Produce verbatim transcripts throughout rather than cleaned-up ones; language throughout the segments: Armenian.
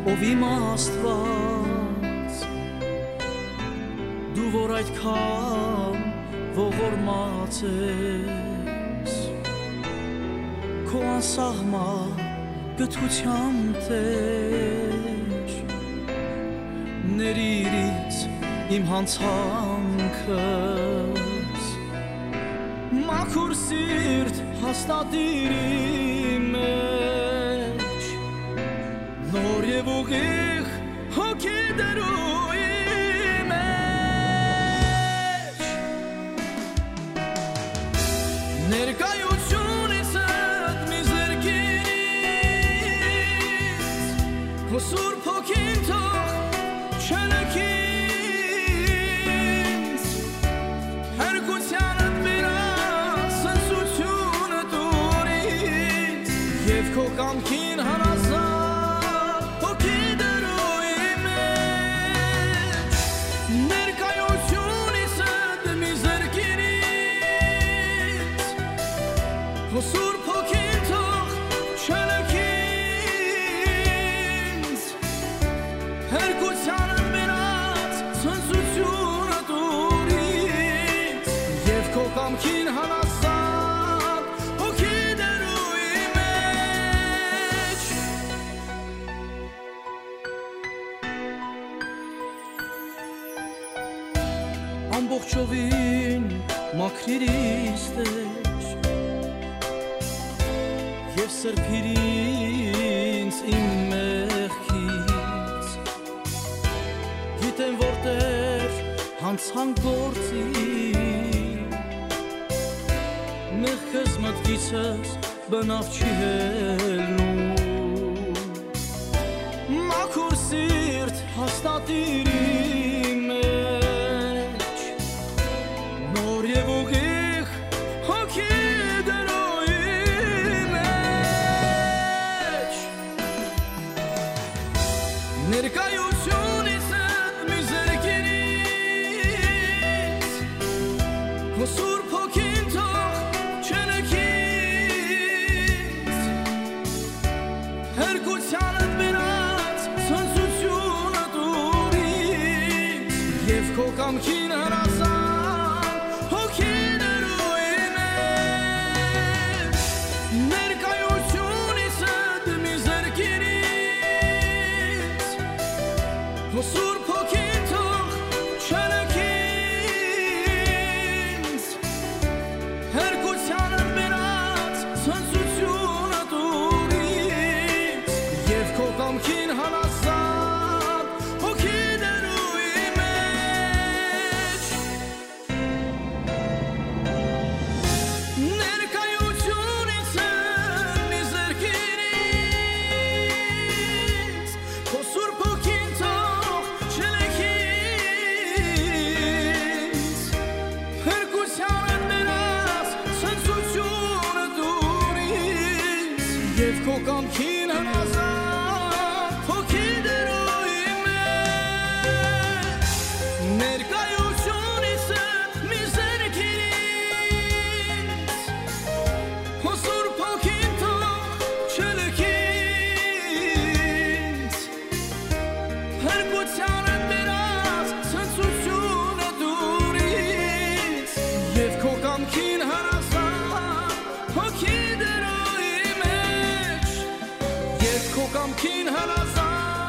ով իմ Աստված, դու որ այդքան ողորմած ես, քո անսահման գթության Տեր, ներիր ինձ իմ հանցանքս, մաքուր սիրտ հաստատիր իմ մեջ, նոր և ուղիղ հոգի դրու իմ մեջ, ներկայությունիցդ մի զրկից, քո սուրբ հոգին թող չլքի ինձ, հերկությանդ բերած սնսությունը տուր ինձ, և քո կամքին հանազատ հոգի դրու իմ մեջ, ներկայությունիցդ մի զրկից, քո սուրբ հոգին թող չլքի ինձ, հերկությանդ բերած ցնծությունը տուր ինձ, և քո կամքին հանազատ հոգի դրու իմ մեջ, ամբողջովին մաքրիր ինձ Տեր, և սրբիր ինձ իմ մեղքից, գիտեմ որ Տեր հանցանք գործի, մեղքս մտքիցս բնավ չի հելնում, մաքուր սիրտ հաստատիր իմ մեջ, նոր և ուղիղ հոգի դրու իմ մեջ, ներկայությունիցդ մի զրկից, քո սուրբ հոգին թող չլքի ինձ, հերկությանդ բերած ցնծությունը տուր ինձ, և քո կամքին հանազատ հոգի դրու իմ մեջ, ներկայությունիցդ մի զրկից, քո սուրբ հոգին թող չլքի ինձ, հերկությանդ բերած ցնծությունը տուր ինձ, և քո կամքին հանազատ հոգի դրու իմ մեջ, ներկայությունիցդ մի զրկից, քո սուրբ հոգին թող չլքի ինձ, հերկությանդ բերած ցնծությունը տուր ինձ, և քո կամքին հանազատ հոգի դրու իմ մեջ, ներկայությունիցդ մի զրկից, քո սուրբ հոգին թող չլքի ինձ, հերկությանդ բերած ցնծությունը տուր ինձ, և քո կամքին հանազատ հոգի դրու իմ մեջ, և քո կամքին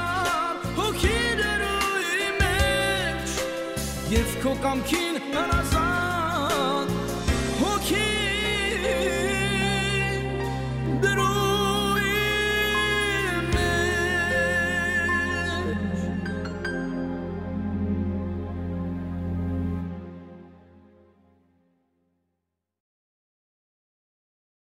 հանազատ հոգի դրու իմ մեջ, և քո կամքին հանազատ